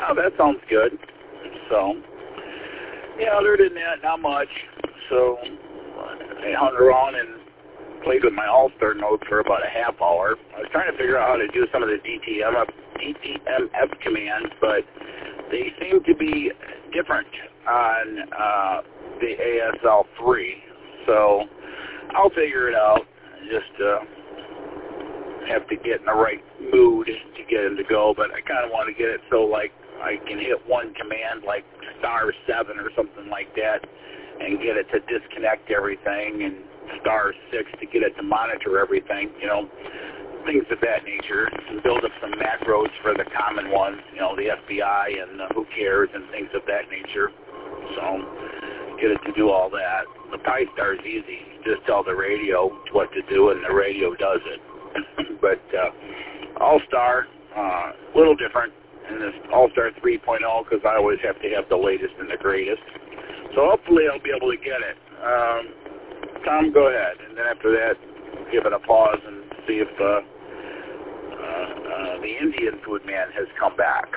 Oh, that sounds good. So, yeah, other than that, not much. So, I hung around and played with my All-Star node for about a half hour. I was trying to figure out how to do some of the DTMF commands, but they seem to be different on the ASL3. So I'll figure it out. Just have to get in the right mood to get them to go, but I kind of want to get it so like I can hit one command like *7 or something like that and get it to disconnect everything, and *6 to get it to monitor everything, you know, things of that nature, and build up some macros for the common ones, you know, the FBI and the who cares and things of that nature. So get it to do all that. The Pi-Star is easy. Just tell the radio what to do, and the radio does it. But All-Star, a little different in this All-Star 3.0 because I always have to have the latest and the greatest. So hopefully I'll be able to get it. Tom, go ahead. And then after that, give it a pause and see if the Indian food man has come back.